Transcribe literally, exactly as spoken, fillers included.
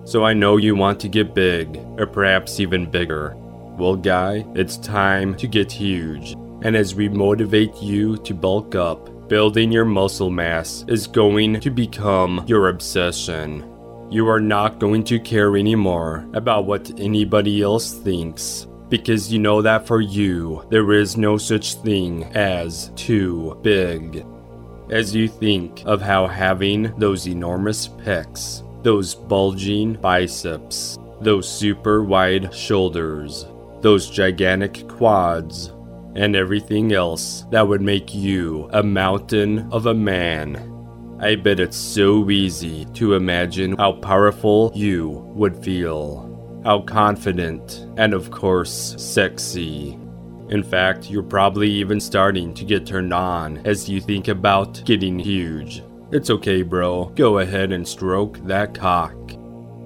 So I know you want to get big, or perhaps even bigger. Well, guy, it's time to get huge. And as we motivate you to bulk up, building your muscle mass is going to become your obsession. You are not going to care anymore about what anybody else thinks, because you know that for you, there is no such thing as too big. As you think of how having those enormous pecs, those bulging biceps, those super wide shoulders, those gigantic quads, and everything else that would make you a mountain of a man, I bet it's so easy to imagine how powerful you would feel, how confident, and of course, sexy. In fact, you're probably even starting to get turned on as you think about getting huge. It's okay, bro. Go ahead and stroke that cock.